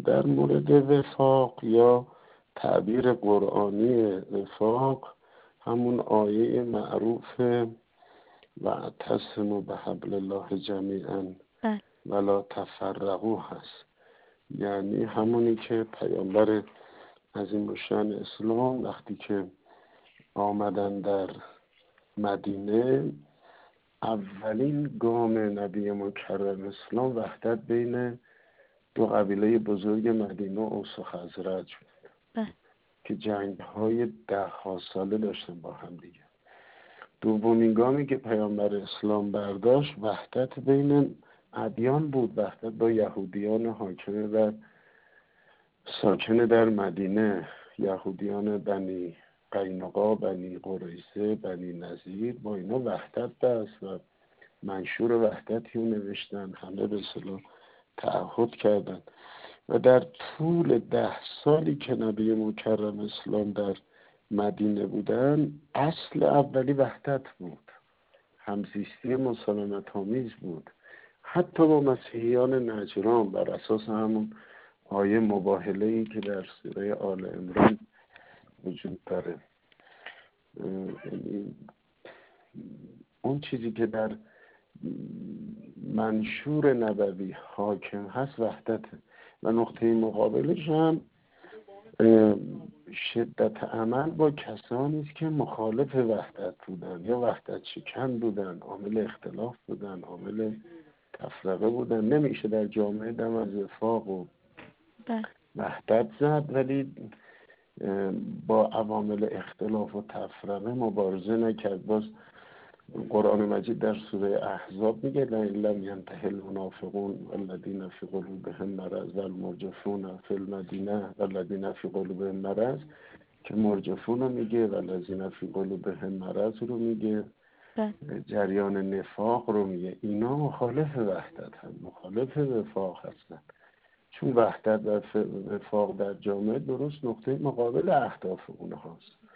در مورد وفاق یا تعبیر قرآنی وفاق همون آیه معروف واعتصموا بحبل الله جمیعا ولا تفرقوا هست. یعنی همونی که پیامبر عظیم الشأن اسلام وقتی که آمدن در مدینه، اولین گام نبی مکرم اسلام وحدت بین دو قبیله بزرگ مدینه، اوس و خزرج بود که جنگ‌های 10 ساله داشتن با هم دیگه. دومین گامی که پیامبر اسلام برداشت وحدت بین ادیان بود، وحدت با یهودیان حاکم و ساکن در مدینه، یهودیان بنی قینقاع، بنی قریظه، بنی نضیر، با اینا وحدت بست و منشور وحدتی رو نوشتن، همه به اصطلاح تعهد کردن و در طول 10 سالی که نبی مکرم اسلام در مدینه بودن، اصل اولی وحدت بود، همزیستی مسالمت آمیز بود، حتی با مسیحیان نجران بر اساس همون آیه مباهله‌ای که در سوره آل عمران وجود داره. اون چیزی که در منشور نبوی حاکم هست وحدته و نقطه مقابلش هم شدت عمل با کسانی است که مخالف وحدت بودن یا وحدت شکن بودن، عامل اختلاف بودن، عامل تفرقه بودن. نمیشه در جامعه دم از وفاق و وحدت زد ولی با عوامل اختلاف و تفرقه مبارزه نکرد. باز قرآن مجید در سوره احزاب میگه لئن لم ینته المنافقون والذین فی قلوبهم مرض والمرجفون فی المدینه والذین فی قلوبهم مرض، که مرجفون رو میگه و الذین فی قلوبهم مرض رو میگه، جریان نفاق رو میگه. اینا مخالف وحدت هم، مخالف وفاق هستن، چون وحدت و وفاق در جامعه درست نقطه مقابل اهداف اونهاست.